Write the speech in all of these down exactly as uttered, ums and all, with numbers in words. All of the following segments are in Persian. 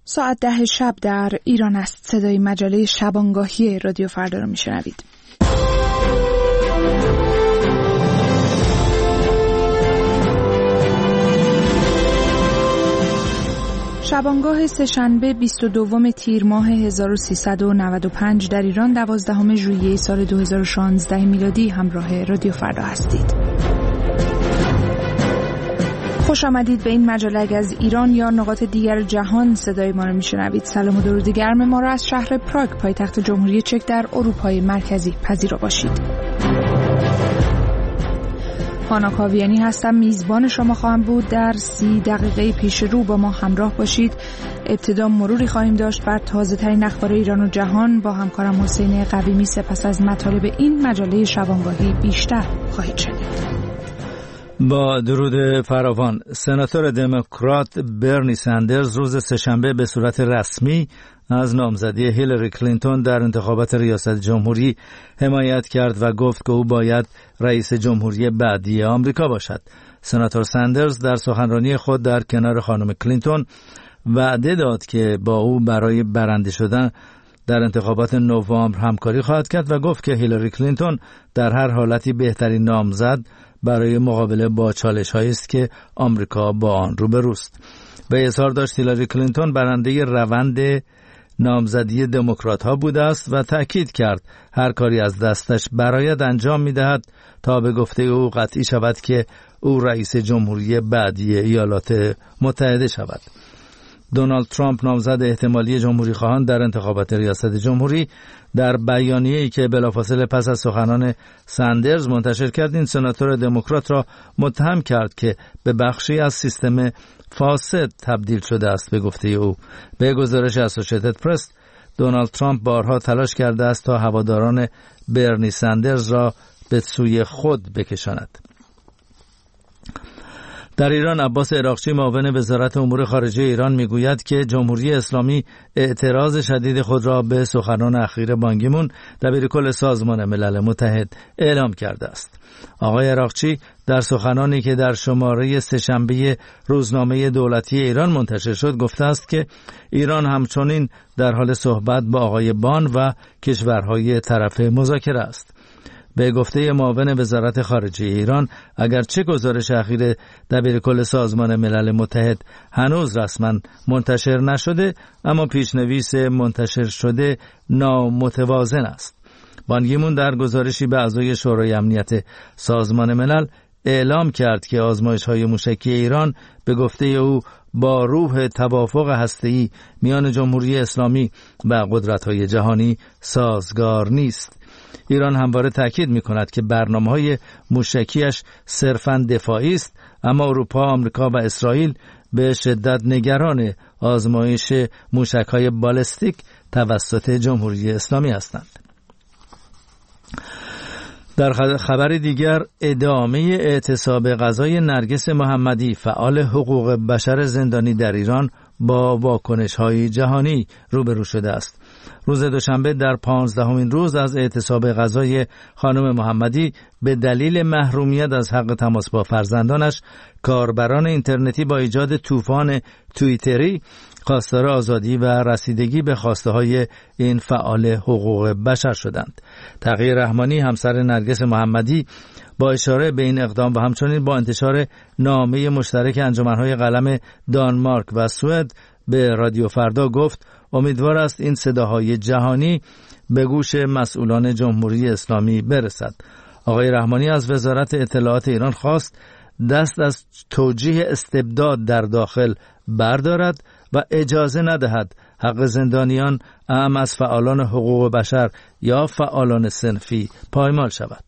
ساعت ده شب در ایران است. صدای مجله شبانگاهی رادیو فردا رو میشنوید. شبانگاه سه‌شنبه بیست و دوم تیر ماه هزار و سیصد و نود و پنج در ایران، دوازدهم ژوئیه سال دو هزار و شانزده میلادی، همراه رادیو فردا هستید. خوش آمدید به این مجله. اگر از ایران یا نقاط دیگر جهان صدای ما را میشنوید، سلام و درود گرم ما را از شهر پراگ، پایتخت جمهوری چک در اروپای مرکزی پذیرا باشید. هانا کاویانی هستم، میزبان شما خواهم بود. در سی دقیقه پیش رو با ما همراه باشید. ابتدا مروری خواهیم داشت بر تازه ترین اخبار ایران و جهان با همکارم حسین قویمی. سپس از مطالب این مجله شبانگاهی بیشتر خواهید شنید. با درود فراوان، سناتور دموکرات برنی سندرز روز سه‌شنبه به صورت رسمی از نامزدی هیلاری کلینتون در انتخابات ریاست جمهوری حمایت کرد و گفت که او باید رئیس جمهوری بعدی آمریکا باشد. سناتور سندرز در سخنرانی خود در کنار خانم کلینتون وعده داد که با او برای برنده شدن در انتخابات نوامبر همکاری خواهد کرد و گفت که هیلاری کلینتون در هر حالتی بهترین نامزد برای مقابله با چالش‌هایی است که آمریکا با آن روبروست. به اظهار داشت هیلاری کلینتون برنده روند نامزدی دموکرات‌ها بوده است و تأکید کرد هر کاری از دستش برایت انجام می‌دهد تا به گفته او قطعی شود که او رئیس جمهوری بعدی ایالات متحده شود. دونالد ترامپ، نامزد احتمالی جمهوری خواهان در انتخابات ریاست جمهوری، در بیانیه‌ای که بلافاصله پس از سخنان سندرز منتشر کرد، این سناتور دموکرات را متهم کرد که به بخشی از سیستم فاسد تبدیل شده است. به گفته او، به گزارش اسوسییتد پرس، دونالد ترامپ بارها تلاش کرده است تا هواداران برنی سندرز را به سوی خود بکشاند. در ایران، عباس عراقچی، معاون وزارت امور خارجه ایران، میگوید که جمهوری اسلامی اعتراض شدید خود را به سخنان اخیر بان کی مون، دبیرکل سازمان ملل متحد، اعلام کرده است. آقای عراقچی در سخنانی که در شماره سه‌شنبه روزنامه دولتی ایران منتشر شد گفته است که ایران همچنین در حال صحبت با آقای بان و کشورهای طرف مذاکره است. به گفته معاون وزارت خارجه ایران، اگرچه گزارش اخیر دبیرکل سازمان ملل متحد هنوز رسما منتشر نشده، اما پیشنویس منتشر شده نامتوازن است. بان کی مون در گزارشی به اعضای شورای امنیت سازمان ملل اعلام کرد که آزمایش‌های موشکی ایران به گفته او با روح توافق هسته‌ای میان جمهوری اسلامی و قدرت‌های جهانی سازگار نیست. ایران همواره تاکید می‌کند که برنامه‌های موشکیش صرفاً دفاعی است، اما اروپا، آمریکا و اسرائیل به شدت نگران آزمایش موشک‌های بالستیک توسط جمهوری اسلامی هستند. در خبر دیگر، ادامه اعتصاب غذای نرگس محمدی، فعال حقوق بشر زندانی در ایران، با واکنش‌های جهانی روبرو شده است. روز دوشنبه در پانزدهمین روز از اعتصاب غذای خانم محمدی به دلیل محرومیت از حق تماس با فرزندانش، کاربران اینترنتی با ایجاد طوفان توییتری خواستار آزادی و رسیدگی به خواسته‌های این فعال حقوق بشر شدند. تقی رحمانی، همسر نرگس محمدی، با اشاره به این اقدام و همچنین با انتشار نامه مشترک انجمن‌های قلم دانمارک و سوئد به رادیو فردا گفت امیدوار است این صداهای جهانی به گوش مسئولان جمهوری اسلامی برسد. آقای رحمانی از وزارت اطلاعات ایران خواست دست از توجیه استبداد در داخل بردارد و اجازه ندهد حق زندانیان، اعم از فعالان حقوق بشر یا فعالان صنفی، پایمال شود.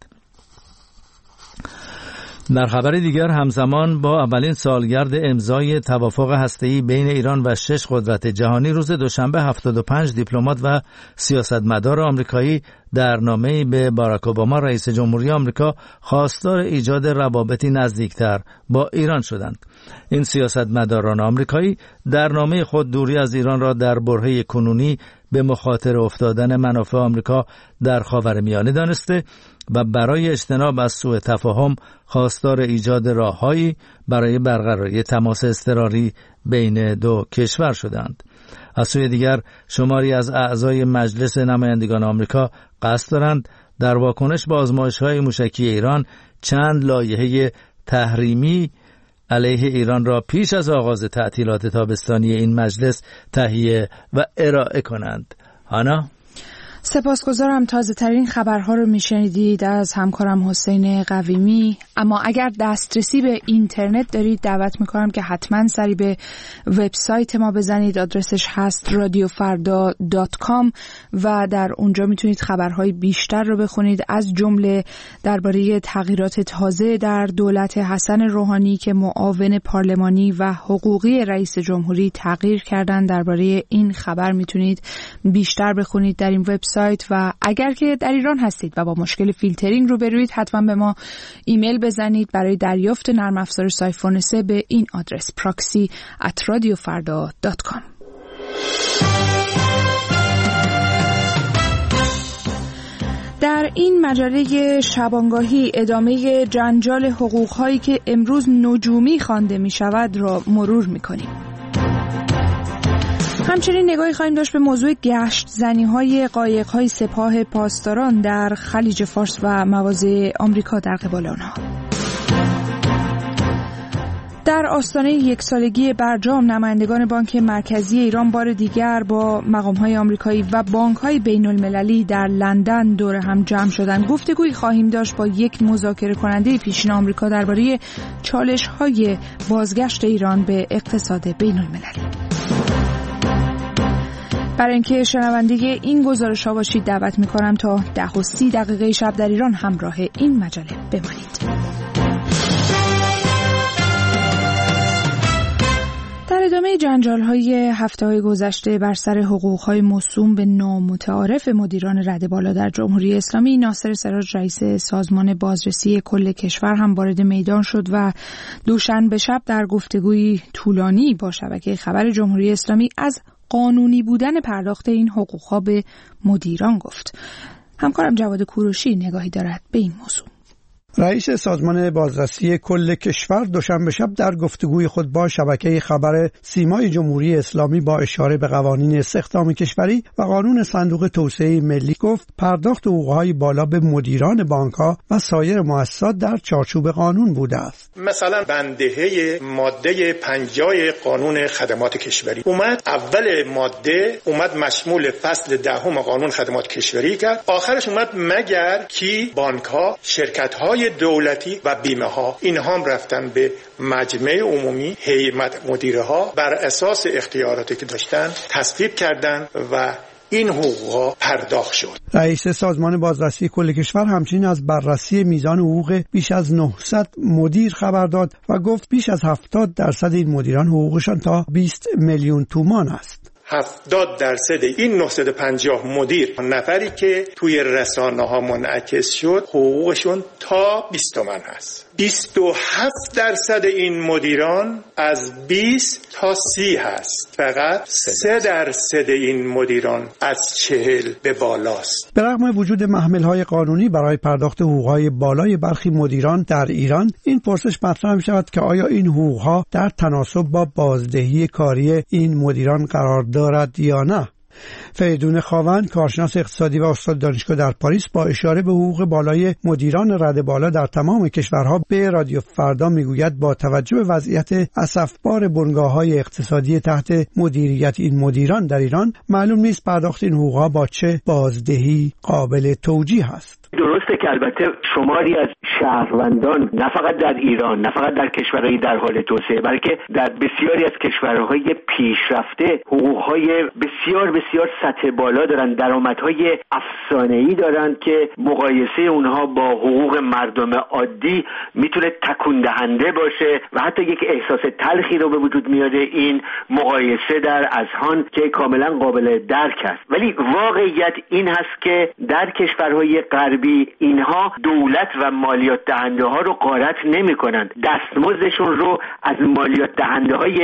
در خبر دیگر، همزمان با اولین سالگرد امضای توافق هسته‌ای بین ایران و شش قدرت جهانی، روز دوشنبه هفتاد و پنج دیپلمات و سیاستمدار آمریکایی در نامه‌ای به باراک اوباما، رئیس جمهوری آمریکا، خواستار ایجاد روابطی نزدیکتر با ایران شدند. این سیاستمداران آمریکایی در نامه خود دوری از ایران را در برهه کنونی به مخاطره افتادن منافع آمریکا در خاورمیانه دانسته و برای اجتناب از سوء تفاهم خواستار ایجاد راههایی برای برقراری تماس اضطراری بین دو کشور شدند. از سوی دیگر شماری از اعضای مجلس نمایندگان آمریکا قصد دارند در واکنش به آزمایش‌های موشکی ایران چند لایحه تحریمی علیه ایران را پیش از آغاز تعطیلات تابستانی این مجلس تهیه و ارائه کنند. هانا؟ سپاسگزارم. تازه ترین خبرها رو میشنیدید از همکارم حسین قویمی. اما اگر دسترسی به اینترنت دارید دعوت میکنم که حتما سری به وبسایت ما بزنید. آدرسش هست رادیو فردا دات کام و در اونجا میتونید خبرهای بیشتر رو بخونید، از جمله درباره تغییرات تازه در دولت حسن روحانی که معاون پارلمانی و حقوقی رئیس جمهوری تغییر کردن. درباره این خبر میتونید بیشتر بخونید در این وبسایت. و اگر که در ایران هستید و با مشکل فیلترینگ روبروید حتما به ما ایمیل بزنید برای دریافت نرم افزار سایفون سه به این آدرس proxy at radiofarda dot com. در این مجله شبانگاهی ادامه جنجال حقوق‌هایی که امروز نجومی خوانده می‌شود را مرور می‌کنیم. همچنین نگاهی خواهیم داشت به موضوع گشت زنی‌های قایق‌های سپاه پاسداران در خلیج فارس و مواضع آمریکا در قبال آنها. در آستانه یک سالگی برجام نمایندگان بانک مرکزی ایران بار دیگر با مقام‌های آمریکایی و بانک‌های بین‌المللی در لندن دور هم جمع شدند. گفتگویی خواهیم داشت با یک مذاکره کننده پیشین آمریکا درباره چالش‌های بازگشت ایران به اقتصاد بین‌المللی. برای اینکه شنونده این گزارش ها باشید دعوت می کنم تا ده و سی دقیقه شب در ایران همراه این مجله بمانید. در ادامه جنجال های هفته های گذشته بر سر حقوق های موسوم به نامتعارف مدیران رده بالا در جمهوری اسلامی، ناصر سراج رئیس سازمان بازرسی کل کشور هم وارد میدان شد و دوشنبه شب در گفتگویی طولانی با شبکه خبر جمهوری اسلامی از قانونی بودن پرداخت این حقوق‌ها به مدیران گفت. همکارم جواد کوروشی نگاهی دارد به این موضوع. رئیس سازمان بازرسی کل کشور دوشنبه شب در گفتگوی خود با شبکه خبر سیمای جمهوری اسلامی با اشاره به قوانین استخدام کشوری و قانون صندوق توسعه ملی گفت پرداخت حقوق‌های بالا به مدیران بانک‌ها و سایر مؤسسات در چارچوب قانون بوده است. مثلا بندهه ماده پنجاه قانون خدمات کشوری اومد، اول ماده اومد مشمول فصل دهم قانون خدمات کشوری کرد، آخرش اومد مگر کی بانک‌ها، شرکت‌های دولتی و بیمه ها، اینها هم رفتن به مجمع عمومی هیئت مدیره ها بر اساس اختیاراتی که داشتن تصویب کردن و این حقوقا پرداخت شد. رئیس سازمان بازرسی کل کشور همچنین از بررسی میزان حقوق بیش از نهصد مدیر خبر داد و گفت بیش از هفتاد درصد این مدیران حقوقشان تا بیست میلیون تومان است. هفتاد درصد این نهصد و پنجاه مدیر نفری که توی رسانه ها منعکس شد حقوقشون تا بیست تومن هست. بیست و هفت درصد این مدیران از بیست تا سی هست. فقط سه درصد این مدیران از چهل به بالاست. به رغم وجود محمل‌های قانونی برای پرداخت حقوق‌های بالای برخی مدیران در ایران، این پرسش مطرح می‌شود که آیا این حقوق‌ها در تناسب با بازدهی کاری این مدیران قرار دارد یا نه؟ فریدون خاوند، کارشناس اقتصادی و استاد دانشگاه در پاریس، با اشاره به حقوق بالای مدیران رده بالا در تمام کشورها به رادیو فردا میگوید با توجه به وضعیت اسفبار بنگاه‌های اقتصادی تحت مدیریت این مدیران در ایران، معلوم نیست پرداخت این حقوق‌ها با چه بازدهی قابل توجیه است. درسته که البته شماری از شهروندان نه فقط در ایران، نه فقط در کشورهای در حال توسعه، بلکه در بسیاری از کشورهای پیشرفته حقوقهای بسیار بسیار سطح بالا دارن، درآمدهای افسانه‌ای دارن که مقایسه اونها با حقوق مردم عادی میتونه تکون دهنده باشه و حتی یک احساس تلخی رو به وجود میاره این مقایسه در اذهان که کاملا قابل درک است. ولی واقعیت این هست که در کشورهای غربی اینها دولت و مالیات دهنده ها رو غارت نمی کنند، دستمزدشون رو از مالیات دهنده های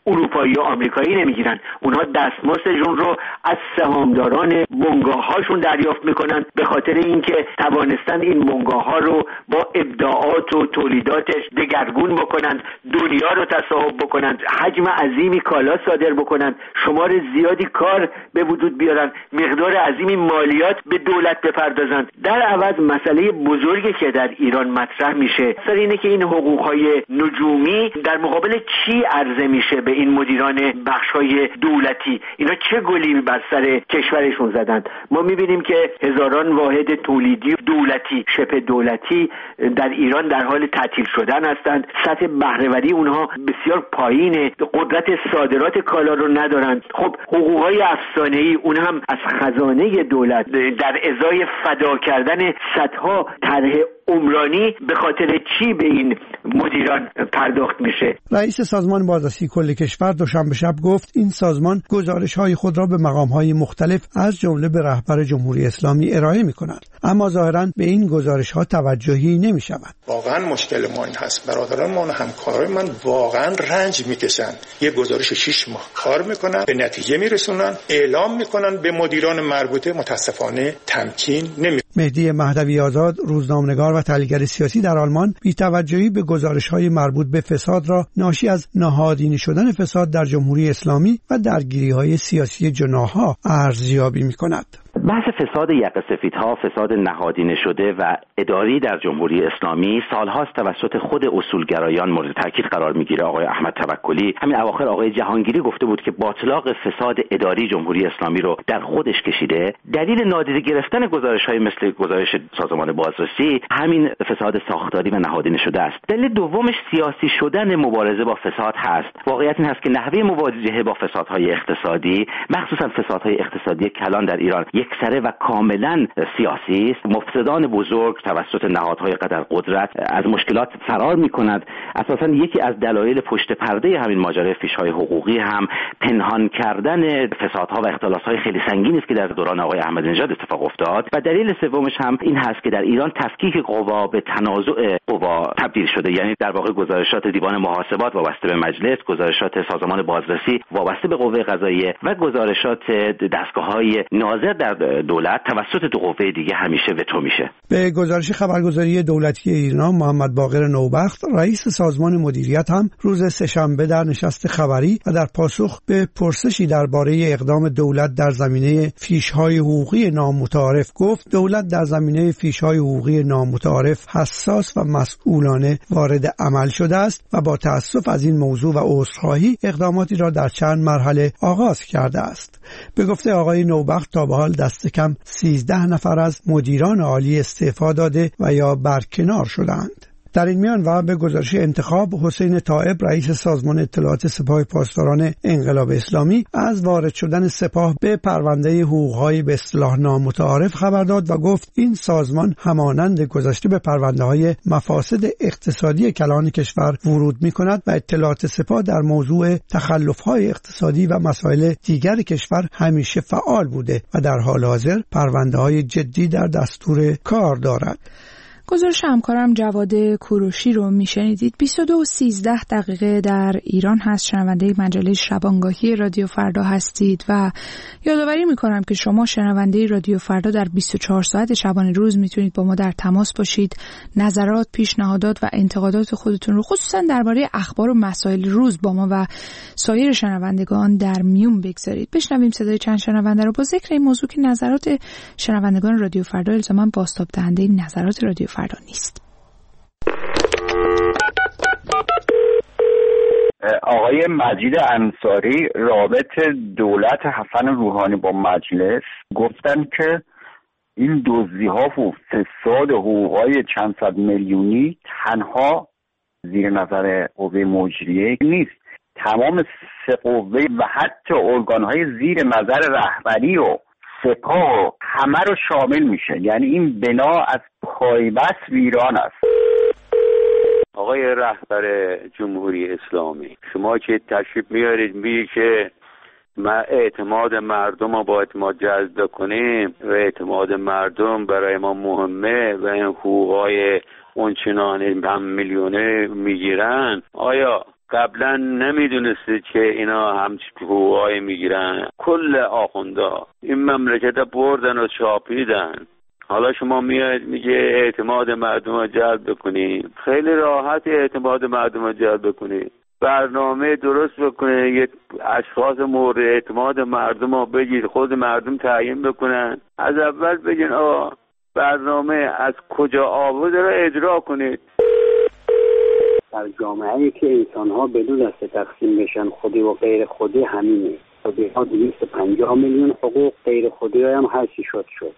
اروپایی و آمریکایی نمیگیرن. اونها دستمزدشون رو از سهامداران بنگاه‌هاشون دریافت میکنن به خاطر اینکه توانستن این بنگاه‌ها رو با ابداعات و تولیداتش دگرگون بکنن، دنیا رو تصاحب بکنن، حجم عظیمی کالا صادر بکنن، شمار زیادی کار به وجود بیارن، مقدار عظیمی مالیات به دولت بپردازن. در عوض مسئله بزرگی که در ایران مطرح میشه سر اینه که این حقوق‌های نجومی در مقابل چی عرضه میشه به این مدیران بخش‌های دولتی. اینا چه گلی بر سر کشورشون زدن؟ ما میبینیم که هزاران واحد تولیدی دولتی، شبه دولتی در ایران در حال تعطیل شدن هستند. سطح بهره‌وری اونها بسیار پایینه، قدرت صادرات کالا رو ندارن. خب حقوق‌های افسانه‌ای اون هم از خزانه دولت در ازای فدا کردن صدها طرح عمرانی به خاطر چی به این مدیران پرداخت میشه؟ رئیس سازمان بازرسی کل کشور دوشنبه شب گفت این سازمان گزارش‌های خود را به مقام‌های مختلف از جمله به رهبر جمهوری اسلامی ارائه می‌کند، اما ظاهراً به این گزارش‌ها توجهی نمی‌شود. واقعاً مشکل ما این هست. برادران ما و همکارای من واقعاً رنج می‌کشن. یه گزارش شش ماه کار می‌کنن، به نتیجه می‌رسونن، اعلام می‌کنن به مدیران مربوطه، متأسفانه تمکین نمی. مهدی مهدوی آزاد، روزنامه‌نگار و تحلیلگر سیاسی در آلمان، بی‌توجهی به گزارش‌های مربوط به فساد را ناشی از نهادینه شدن فساد در جمهوری اسلامی و درگیری‌های سیاسی جناح‌ها ارزیابی می‌کند. بحث فساد یقه سفیدها، فساد نهادینه شده و اداری در جمهوری اسلامی سالهاست توسط خود اصولگرایان مورد تاکید قرار میگیره. آقای احمد توکلی همین اواخر آقای جهانگیری گفته بود که باطلاق فساد اداری جمهوری اسلامی رو در خودش کشیده. دلیل نادیده گرفتن گزارش‌های مثل گزارش سازمان بازرسی همین فساد ساختاری و نهادینه شده است. دلیل دومش سیاسی شدن مبارزه با فساد هست. واقعیت این هست که نحوه مواجهه با فسادهای اقتصادی، مخصوصا فسادهای اقتصادی کلان در ایران یکسره و کاملا سیاسی است. مفسدان بزرگ توسط نهادهای قدر قدرت از مشکلات فرار می‌کند. اساساً یکی از دلایل پشت پرده همین ماجرای فیش‌های حقوقی هم پنهان کردن فسادها و اختلاس‌های خیلی سنگینی است که در دوران آقای احمدی نژاد اتفاق افتاد. و دلیل سومش هم این هست که در ایران تفکیک قوا به تنازع قوا تبدیل شده، یعنی در واقع گزارشات دیوان محاسبات وابسته به مجلس، گزارشات سازمان بازرسی وابسته به قوه قضاییه و گزارشات دستگاه‌های ناظر در دولت توسط دو قوه دیگه همیشه وتو میشه. به گزارش خبرگزاری دولتی ایران، محمد باقر نوبخت، رئیس سازمان مدیریت، هم روز سه‌شنبه در نشست خبری و در پاسخ به پرسشی درباره اقدام دولت در زمینه فیش‌های حقوقی نامتعارف گفت دولت در زمینه فیش‌های حقوقی نامتعارف حساس و مسئولانه وارد عمل شده است و با تأسف از این موضوع و عذرخواهی اقداماتی را در چند مرحله آغاز کرده است. به گفته آقای نوبخت تا به حال دست کم سیزده نفر از مدیران عالی استعفا داده و یا برکنار شدند. در این میان و به گزارش انتخاب، حسین طائب، رئیس سازمان اطلاعات سپاه پاسداران انقلاب اسلامی، از وارد شدن سپاه به پرونده حقوق‌های به اصطلاح نامتعارف خبر داد و گفت این سازمان همانند گذشته به پرونده‌های مفاسد اقتصادی کلان کشور ورود می‌کند و اطلاعات سپاه در موضوع تخلف‌های اقتصادی و مسائل دیگر کشور همیشه فعال بوده و در حال حاضر پرونده‌های جدی در دستور کار دارد. گزارش همکارم جواد کوروشی رو میشنیدید. بیست و دو و سیزده دقیقه در ایران هست. شنونده مجله شبانگاهی رادیو فردا هستید و یادآوری میکنم که شما شنونده رادیو فردا در بیست و چهار ساعت شبانه روز میتونید با ما در تماس باشید، نظرات، پیشنهادات و انتقادات خودتون رو خصوصا درباره اخبار و مسائل روز با ما و سایر شنوندگان در میون بگذارید. بشنویم صدای چند شنونده رو با ذکر این موضوع که نظرات شنوندگان رادیو فردا الزاما بازتاب دهنده نظرات رادیو فردا نیست. آقای مجید انصاری، رابط دولت حسن روحانی با مجلس، گفتن که این دزدی‌ها و فساد حقوق‌های چند صد میلیونی تنها زیر نظر قوه مجریه نیست، تمام سه قوه و حتی ارگان‌های زیر نظر رهبری و سپاه همه رو شامل میشه. یعنی این بنا از پایبست ویران است. آقای رهبر جمهوری اسلامی، شما که تشریف میارید میگی که ما اعتماد مردم رو با اعتماد جذب کنیم و اعتماد مردم برای ما مهمه و این حقوقای اون چنان هم میلیونه میگیرن، آیا قبلا نمیدونسته که اینا همچی حقوقایی میگیرن. کل آخوندا این مملکت بردن و چاپیدن. حالا شما میاد میگه اعتماد مردم رو جلب بکنید. خیلی راحت اعتماد مردم رو جلب بکنید. برنامه درست بکنه، یه اشخاص مورد اعتماد مردم رو بگید، خود مردم تعیین بکنن. از اول بگین آقا برنامه از کجا آورده رو اجرا کنید. در جامعه‌ای که انسان‌ها به دو دسته تقسیم بشن، خودی و غیر خودی، همینه. خودی ها دویست و پنجاه میلیون حقوق، غیر خودی هم هر چی شد شد.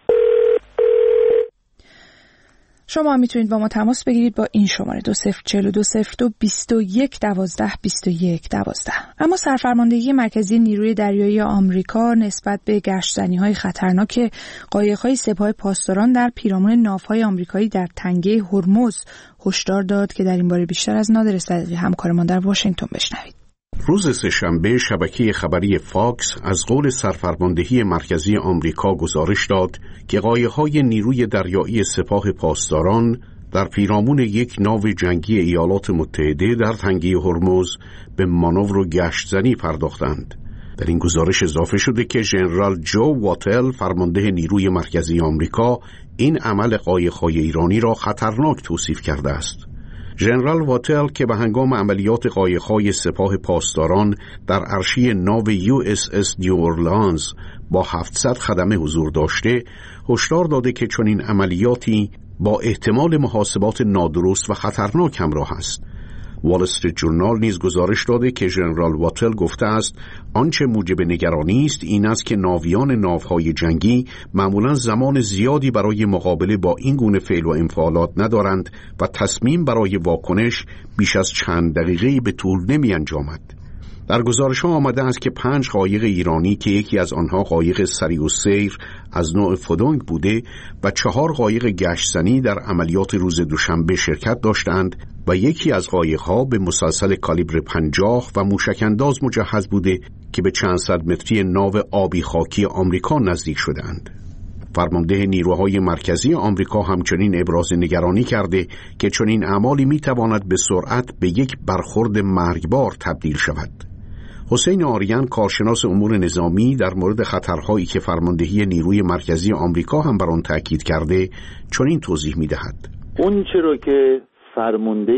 شما میتونید با ما تماس بگیرید با این شماره دو صفر چهل و دو صفر دو بیست و یک دوازده بیست و یک دوازده. اما سرفرماندهی مرکزی نیروی دریایی آمریکا نسبت به گشت‌زنی‌های خطرناک قایق‌های سپاه پاسداران در پیرامون ناوهای آمریکایی در تنگه هرمز هشدار داد که در این باره بیشتر از نادر صدیقی همکارمان در واشنگتن بشنوید. روز سه‌شنبه شبکه خبری فاکس از قول سرفرماندهی مرکزی آمریکا گزارش داد که قایق‌های نیروی دریایی سپاه پاسداران در پیرامون یک ناو جنگی ایالات متحده در تنگه هرمز به مانور و گشت‌زنی پرداختند. در این گزارش اضافه شده که ژنرال جو واتل، فرمانده نیروی مرکزی آمریکا، این عمل قایق‌های ایرانی را خطرناک توصیف کرده است. ژنرال واتل که به هنگام عملیات قایق‌های سپاه پاسداران در عرشی ناو یو اس اس نیو اورلانز با هفتصد خدمه حضور داشته، هشدار داده که چنین عملیاتی با احتمال محاسبات نادرست و خطرناک همراه است. وال استریت جورنال نیز گزارش داده که ژنرال واتل گفته است آنچه موجب نگرانی است این است که ناویان ناوهای جنگی معمولاً زمان زیادی برای مقابله با این گونه فعل و انفعالات ندارند و تصمیم برای واکنش بیش از چند دقیقه‌ای به طول نمی انجامد. در گزارش‌ها آمده است که پنج قایق ایرانی که یکی از آنها قایق سریع السیر از نوع فودونگ بوده و چهار قایق گشت‌زنی در عملیات روز دوشنبه شرکت داشتند و یکی از قایق‌ها به مسلسل کالیبر پنجاه و موشک‌انداز مجهز بوده که به چند صد متری ناو آبی خاکی آمریکا نزدیک شدند. فرمانده نیروهای مرکزی آمریکا همچنین ابراز نگرانی کرده که چنین اعمالی می‌تواند به سرعت به یک برخورد مرگبار تبدیل شود. حسین آریان، کارشناس امور نظامی، در مورد خطرهایی که فرماندهی نیروی مرکزی آمریکا هم بر آن تاکید کرده چنین توضیح می‌دهد. اون چرا که فرمانده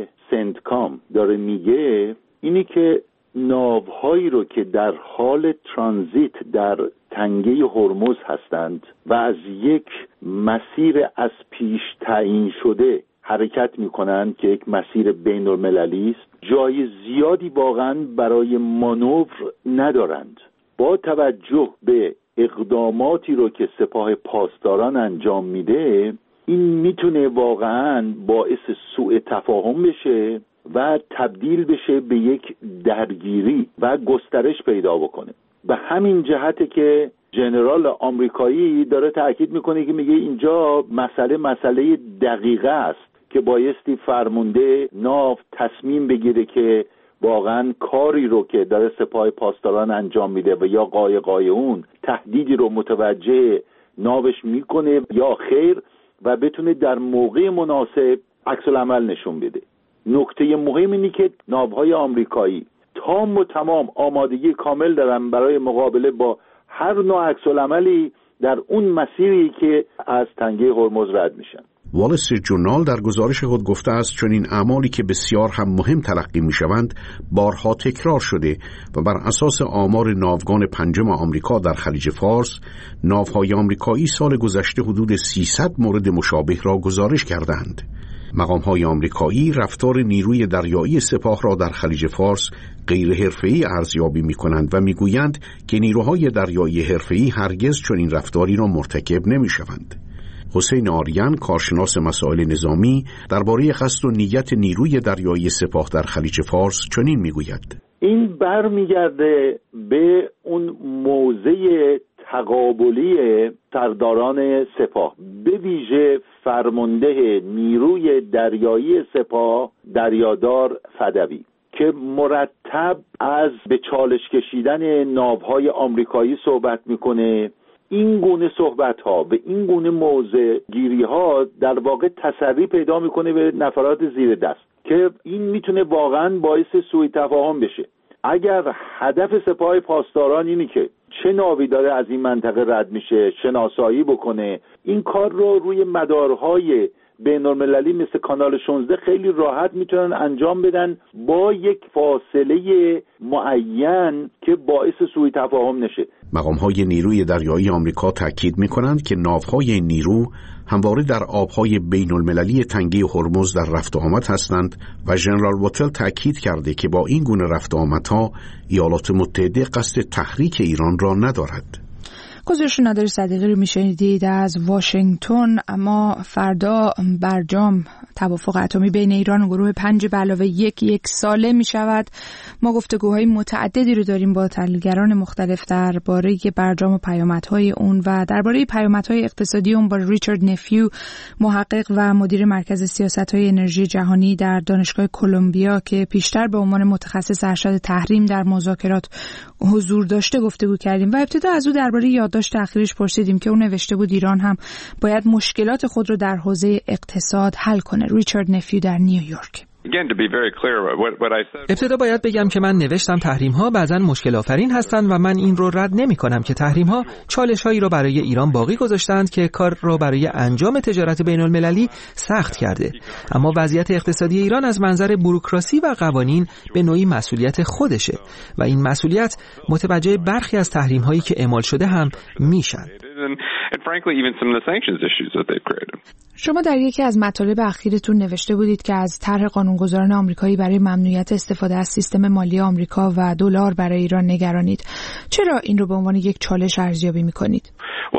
سنتکام داره میگه اینی که ناوهایی رو که در حال ترانزیت در تنگه هرمز هستند و از یک مسیر از پیش تعیین شده حرکت میکنند که یک مسیر بین المللی است، جای زیادی واقعا برای مانور ندارند. با توجه به اقداماتی رو که سپاه پاسداران انجام میده، این میتونه واقعا باعث سوء تفاهم بشه و تبدیل بشه به یک درگیری و گسترش پیدا بکنه. به همین جهته که ژنرال آمریکایی داره تاکید میکنه که میگه اینجا مسئله مسئله دقیقه است که بایستی فرمانده ناو تصمیم بگیره که واقعا کاری رو که داره سپاه پاسداران انجام میده و یا قایقای اون تهدیدی رو متوجه ناوش میکنه یا خیر و بتونه در موقع مناسب عکس العمل نشون بده. نکته مهم اینه که ناوهای آمریکایی تام و تمام آمادگی کامل دارن برای مقابله با هر نوع عکس العملی در اون مسیری که از تنگه هرمز رد میشن. وال استریت جورنال در گزارش خود گفته است چنین اعمالی که بسیار هم مهم تلقی میشوند بارها تکرار شده و بر اساس آمار ناوگان پنجم آمریکا در خلیج فارس، ناوهای آمریکایی سال گذشته حدود سیصد مورد مشابه را گزارش کردند. مقام‌های آمریکایی رفتار نیروی دریایی سپاه را در خلیج فارس غیر حرفه‌ای ارزیابی می‌کنند و می‌گویند که نیروهای دریایی حرفه‌ای هرگز چنین رفتاری را مرتکب نمی‌شوند. حسین آریان، کارشناس مسائل نظامی، درباره قصد و نیت نیروی دریایی سپاه در خلیج فارس چنین می‌گوید: این برمیگرده به اون موضع تقابلی سرداران سپاه، به ویژه فرمانده نیروی دریایی سپاه دریادار فدوی که مرتب از به چالش کشیدن ناوهای آمریکایی صحبت میکنه. این گونه صحبت ها و این گونه موضع گیری ها در واقع تسری پیدا میکنه به نفرات زیر دست که این میتونه واقعا باعث سوء تفاهم بشه. اگر هدف سپاه پاسداران اینی که چه ناوی داره از این منطقه رد میشه شناسایی بکنه، این کار رو روی مدارهای بین المللی مثل کانال شانزده خیلی راحت میتونن انجام بدن با یک فاصله معین که باعث سوء تفاهم نشه. مقام‌های نیروی دریایی آمریکا تاکید می‌کنند که ناوهای نیرو همواره در آب‌های بین المللی تنگه هرمز در رفت و آمد هستند و ژنرال واتل تاکید کرده که با این گونه رفت و آمدها ایالات متحده قصد تحریک ایران را ندارد. گزارش نادر صدیقی رو میشنیدید از واشنگتن. اما فردا برجام توافق اتمی بین ایران و گروه پنج به علاوه یک یک ساله می شود. ما گفتگوهای متعددی رو داریم با تحلیلگران مختلف درباره برجام و پیامدهای اون و درباره پیامدهای اقتصادی اون با ریچارد نفیو، محقق و مدیر مرکز سیاست‌های انرژی جهانی در دانشگاه کلمبیا که پیشتر به عنوان متخصص ارشد تحریم در مذاکرات حضور داشته گفتگو کردیم و ابتدا از او درباره یادداشت اخیرش پرسیدیم که اون نوشته بود ایران هم باید مشکلات خود رو در حوزه اقتصاد حل کنه. ریچارد نفیو در نیویورک. ابتدا باید بگم که من نوشتم تحریم‌ها بعضاً مشکل آفرین هستند و من این رو رد نمی‌کنم که تحریم‌ها چالش‌هایی را برای ایران باقی گذاشتند که کار را برای انجام تجارت بین‌المللی سخت کرده. اما وضعیت اقتصادی ایران از منظر بوروکراسی و قوانین به نوعی مسئولیت خودشه و این مسئولیت متوجه برخی از تحریم‌هایی که اعمال شده هم میشن. شما در یکی از مطالب اخیرتون نوشته بودید که از طرح قانونگذاران آمریکایی برای ممنوعیت استفاده از سیستم مالی آمریکا و دلار برای ایران نگرانید. چرا این رو به عنوان یک چالش ارزیابی می‌کنید؟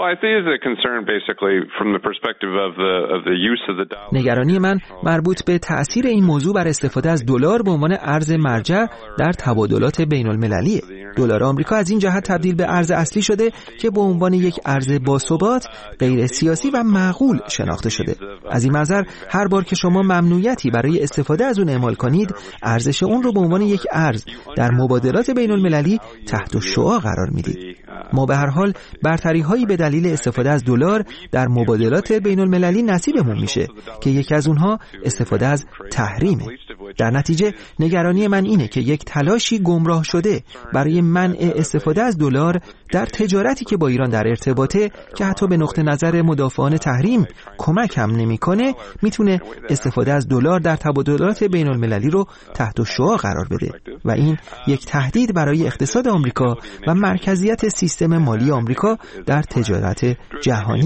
نگرانی من مربوط به تأثیر این موضوع بر استفاده از دلار به عنوان ارز مرجع در تبادلات بین‌المللیه. دلار آمریکا از این جهت تبدیل به ارز اصلی شده که به عنوان یک ارز باثبات، غیر سیاسی و معقول شناخته شده. از این منظر هر بار که شما ممنوعیتی برای استفاده از اون اعمال کنید، ارزش اون رو به عنوان یک ارز در مبادلات بین‌المللی تحت الشعاع قرار میدید. ما به هر حال برتری‌هایی به دلیل استفاده از دلار در مبادلات بین‌المللی نصیبمون میشه که یکی از اونها استفاده از تحریمه. در نتیجه نگرانی من اینه که یک تلاشی گمراه شده برای منع استفاده از دلار در تجارتی که با ایران در ارتباطه که حتی به نقطه نظر مدافعان تحریم کمک هم نمی‌کنه میتونه استفاده از دلار در تبادلات بین‌المللی رو تحت الشعاع قرار بده و این یک تهدید برای اقتصاد آمریکا و مرکزیت سیستم مالی آمریکا در تجارت جهانی.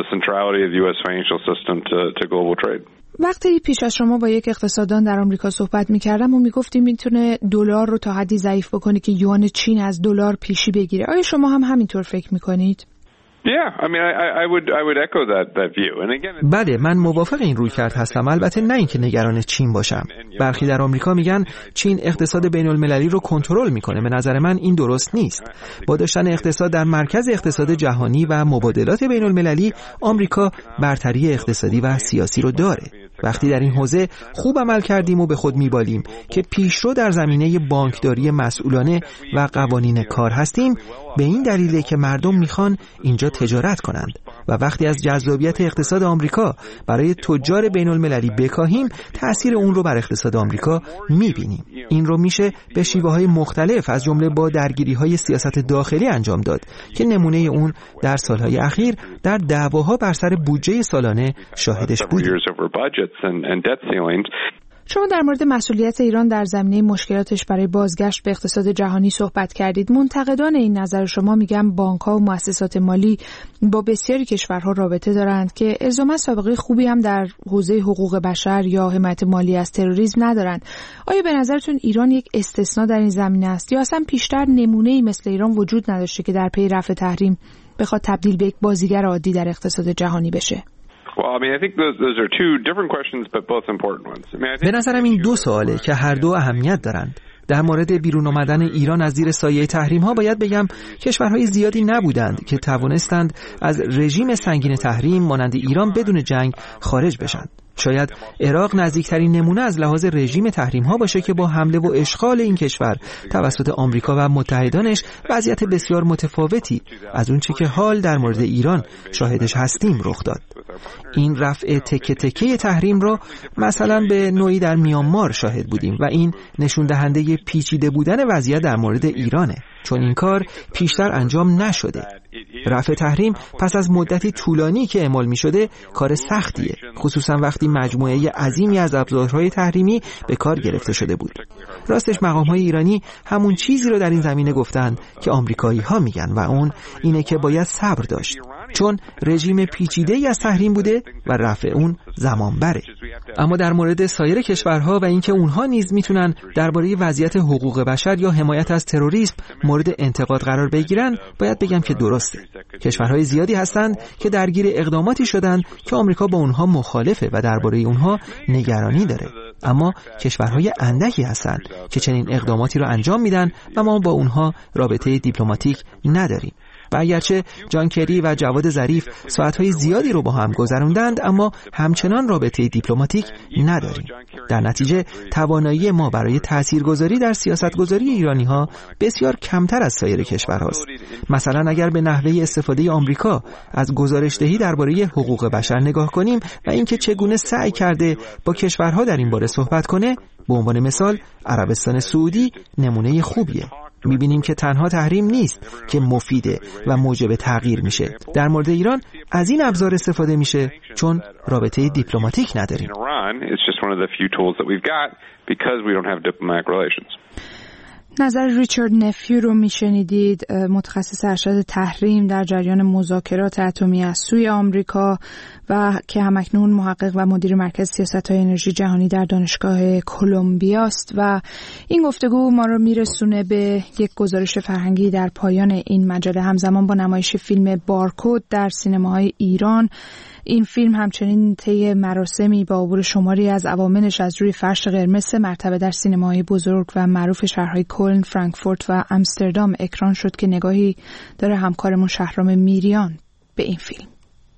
وقتی پیش از شما با یک اقتصاددان در آمریکا صحبت می‌کردم و می‌گفتیم میتونه دلار رو تا حدی ضعیف بکنه که یوان چین از دلار پیشی بگیره. آیا شما هم همینطور فکر می‌کنید؟ بله، من موافق این رویکرد هستم، البته نه اینکه نگران چین باشم. برخی در آمریکا میگن چین اقتصاد بین المللی رو کنترل میکنه. به نظر من این درست نیست. با داشتن اقتصاد در مرکز اقتصاد جهانی و مبادلات بین المللی، آمریکا برتری اقتصادی و سیاسی رو داره. وقتی در این حوزه خوب عمل کردیم و به خود میبالیم که پیشرو در زمینه بانکداری مسئولانه و قوانین کار هستیم، به این دلیله که مردم میخوان اینجا تجارت کنند و وقتی از جذابیت اقتصاد آمریکا برای تجار بین المللی بکاهیم، تأثیر اون رو بر اقتصاد آمریکا میبینیم. این رو میشه به شیوه های مختلف از جمله با درگیری های سیاست داخلی انجام داد که نمونه اون در سالهای اخیر در دعواها بر سر بودجه سالانه شاهدش بودیم. شما در مورد مسئولیت ایران در زمینه مشکلاتش برای بازگشت به اقتصاد جهانی صحبت کردید. منتقدان این نظر شما میگن بانک‌ها و مؤسسات مالی با بسیاری کشورها رابطه دارند که الزاما سابقه خوبی هم در حوزه حقوق بشر یا حمایت مالی از تروریسم ندارند. آیا به نظرتون ایران یک استثناء در این زمینه است یا اصلا پیشتر نمونه‌ای مثل ایران وجود نداشته که در پی رفع تحریم بخواد تبدیل به یک بازیگر عادی در اقتصاد جهانی بشه؟ به نظرم این دو سواله که هر دو اهمیت دارند. در مورد بیرون آمدن ایران از زیر سایه تحریم ها باید بگم کشورهای زیادی نبودند که توانستند از رژیم سنگین تحریم مانند ایران بدون جنگ خارج بشند. شاید عراق نزدیکترین نمونه از لحاظ رژیم تحریم‌ها باشه که با حمله و اشغال این کشور توسط آمریکا و متحدانش وضعیت بسیار متفاوتی از اون چی که حال در مورد ایران شاهدش هستیم رخ داد. این رفع تکه تکه تحریم رو مثلا به نوعی در میانمار شاهد بودیم و این نشون دهنده پیچیده بودن وضعیت در مورد ایرانه، چون این کار پیشتر انجام نشده. رفع تحریم پس از مدتی طولانی که اعمال می شده کار سختیه، خصوصا وقتی مجموعه عظیمی از ابزارهای تحریمی به کار گرفته شده بود. راستش مقام‌های ایرانی همون چیزی رو در این زمینه گفتن که آمریکایی‌ها میگن و اون اینه که باید صبر داشت، چون رژیم پیچیده‌ای از تحریم بوده و رفع اون زمان بره. اما در مورد سایر کشورها و اینکه اونها نیز میتونن درباره وضعیت حقوق بشر یا حمایت از تروریسم مورد انتقاد قرار بگیرن، باید بگم که درسته. کشورهای زیادی هستند که درگیر اقداماتی شدن که آمریکا با اونها مخالفه و درباره اونها نگرانی داره. اما کشورهای اندکی هستند که چنین اقداماتی را انجام میدن و ما با اونها رابطه دیپلماتیک نداریم. و اگرچه جان کری و جواد ظریف ساعتهای زیادی رو با هم گذروندند، اما همچنان رابطه دیپلماتیک نداریم. در نتیجه توانایی ما برای تاثیرگذاری در سیاستگذاری ایرانی‌ها بسیار کمتر از سایر کشورهاست. مثلا اگر به نحوه استفاده آمریکا از گزارش‌دهی درباره حقوق بشر نگاه کنیم و اینکه چگونه سعی کرده با کشورها در این باره صحبت کنه، به عنوان مثال عربستان سعودی نمونه خوبیه. می‌بینیم که تنها تحریم نیست که مفیده و موجب تغییر میشه. در مورد ایران از این ابزار استفاده میشه چون رابطه دیپلماتیک نداریم. نظر ریچارد نفیو رو میشنیدید، متخصص ارشد تحریم در جریان مذاکرات اتمی از سوی آمریکا و که همکنون محقق و مدیر مرکز سیاست‌های انرژی جهانی در دانشگاه کلمبیا است. و این گفتگو ما رو میرسونه به یک گزارش فرهنگی در پایان این مجله، همزمان با نمایش فیلم بارکد در سینماهای ایران. این فیلم همچنین طی مراسمی با عبور شماری از عواملش از روی فرش قرمز سه مرتبه در سینماهای بزرگ و معروف شهرهای کلن، فرانکفورت و آمستردام اکران شد که نگاهی داره همکارمون شهرام میریان به این فیلم.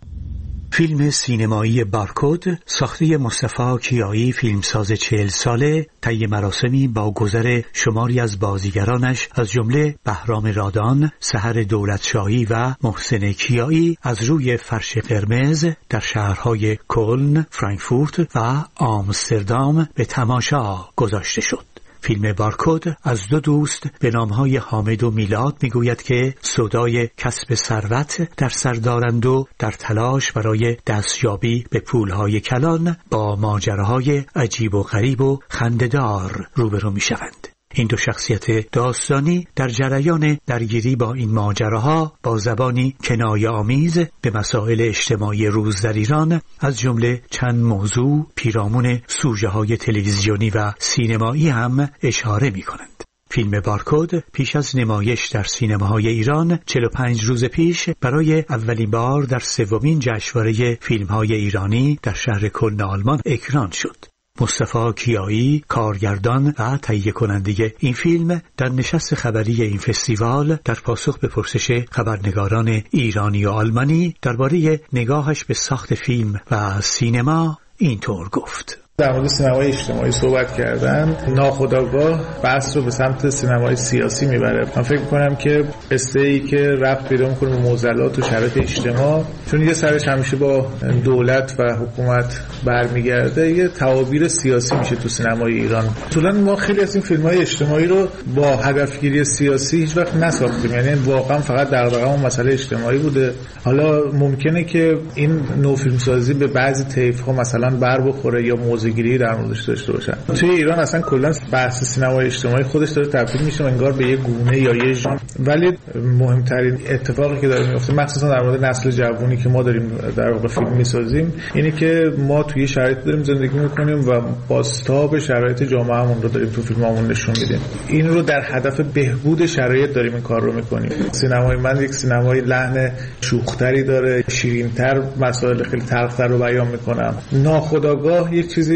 فیلم سینمایی بارکد ساخته مصطفی کیایی، فیلمساز چهل ساله، طی مراسمی با گذر شماری از بازیگرانش از جمله بهرام رادان، سحر دولتشاهی و محسن کیایی از روی فرش قرمز در شهرهای کلن، فرانکفورت و آمستردام به تماشا گذاشته شد. فیلم بارکد از دو دوست به نامهای حامد و میلاد میگوید که سودای کسب ثروت در سر دارند و در تلاش برای دستیابی به پولهای کلان با ماجراهای عجیب و غریب و خنده‌دار روبرو میشوند. این دو شخصیت داستانی در جریان درگیری با این ماجراها با زبانی کنایه آمیز به مسائل اجتماعی روز در ایران از جمله چند موضوع پیرامون سوژه های تلویزیونی و سینمایی هم اشاره می کنند. فیلم بارکد پیش از نمایش در سینماهای ایران چهل و پنج روز پیش برای اولین بار در سومین جشنواره فیلم‌های ایرانی در شهر کلن آلمان اکران شد. مصطفی کیایی، کارگردان و تهیه کننده این فیلم، در نشست خبری این فستیوال در پاسخ به پرسش خبرنگاران ایرانی و آلمانی درباره نگاهش به ساخت فیلم و سینما اینطور گفت: در مورد سینمای اجتماعی صحبت کردن ناخودآگاه بحث رو به سمت سینمای سیاسی میبره. من فکر میکنم که قصه‌ای که ربط پیدا میکنه به معضلات و شرایط اجتماع، چون یه سرش همیشه با دولت و حکومت برمیگرده، یه تعابیر سیاسی میشه تو سینمای ایران. اصولا ما خیلی از این فیلم‌های اجتماعی رو با هدفگیری سیاسی هیچ وقت نساختیم، یعنی واقعا فقط دغدغه‌مون مسئله اجتماعی بوده. حالا ممکنه که این نوع فیلمسازی به بعضی طیف‌ها مثلا بر بخوره یا موضوعگیری در موردش داشته باشن. توی ایران اصلا کلا بحث سینمای اجتماعی خودش داره تبدیل میشه انگار به یه گونه یا یه ژانر. ولی مهمترین اتفاقی که داره میفته مخصوصا در مورد نسل جوانی که ما داریم در واقع فیلم میسازیم، اینه که ما توی شرایط داریم زندگی میکنیم و بازتاب شرایط جامعهمون رو داریم تو فیلمامون نشون میدیم. این رو در هدف بهبود شرایط داریم این کار رو میکنیم. سینمای من یک سینمای لحن شوختری داره، شیرین‌تر مسائل خیلی تلخ‌تر رو بیان میکنم. ناخودآگاه یک چیزی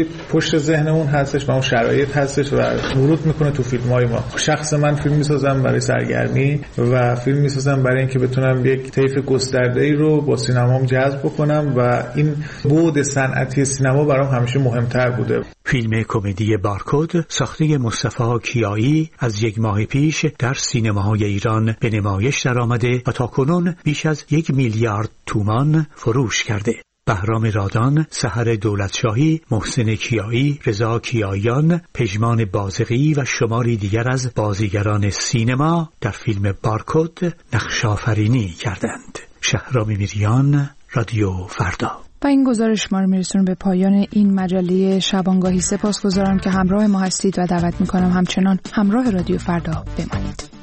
چیزی پشت ذهنمون هستش و اون شرایط هستش و ورود میکنه تو فیلم‌های ما. شخص من فیلم میسازم برای سرگرمی و فیلم میسازم برای اینکه بتونم یک طیف گسترده‌ای رو با سینمام جذب بکنم و این بعد صنعتی سینما برام همیشه مهمتر بوده. فیلم کمدی بارکد ساخته مصطفی کیایی از یک ماه پیش در سینماهای ایران به نمایش درآمده و تاکنون بیش از یک میلیارد تومان فروش کرده. بهرام رادان، سحر دولتشاهی، محسن کیایی، رضا کیاییان، پژمان بازقی و شماری دیگر از بازیگران سینما در فیلم بارکد نقش‌آفرینی کردند. شهرام میریان، رادیو فردا. و این گزارش ما رو میرسونه به پایان این مجله شبانگاهی. سپاسگزارم که همراه ما هستید و دعوت میکنم همچنان همراه رادیو فردا بمانید.